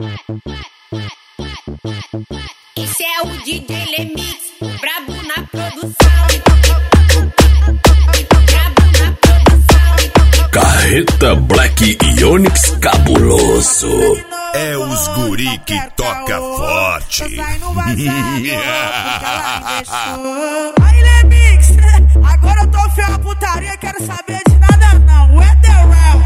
Esse é o DJ Lemix, brabo na produção. Brabo na produção. Carreta Black e Onyx cabuloso. É os guri que toca forte. Aí, Lemix, agora eu tô feio a putaria, quero saber de nada não. What the hell?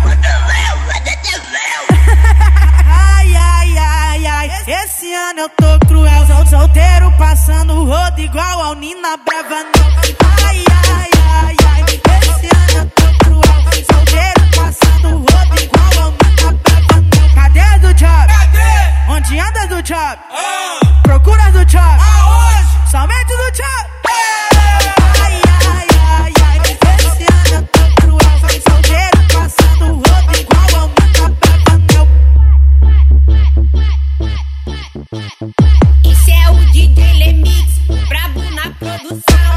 Ai, ai, ai, ai, esse ano eu tô cruel. Solteiro passando o rodo igual ao Nina Brava não. Ai, ai, ai, ai, esse ano eu tô cruel. Solteiro passando o rodo igual ao Nina Brava não. Cadê do job? Cadê? Onde anda do job? Procura do job? Aonde? Somente do job. Ai, ai, ai, ai, esse ano eu tô cruel. Solteiro passando o rodo igual ao Nina Brava não. Esse é o DJ Lemix, brabo na produção.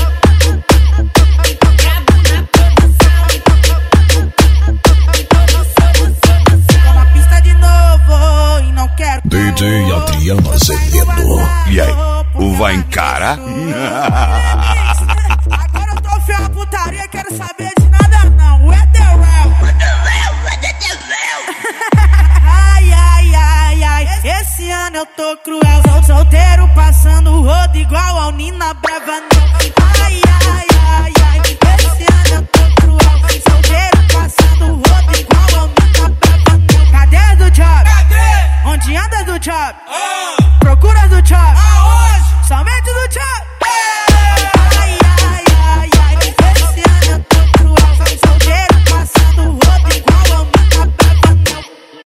Brabo na produção. Tô na pista de novo e não quero. DJ Adriano Azevedo. E aí, o vai encarar? Agora eu tô feio a putaria, quero saber de nada não. What the hell? Ai, ai, ai, ai, esse ano eu tô cruel. Solteiro passando o rodo igual ao Nina Brava não. Ai,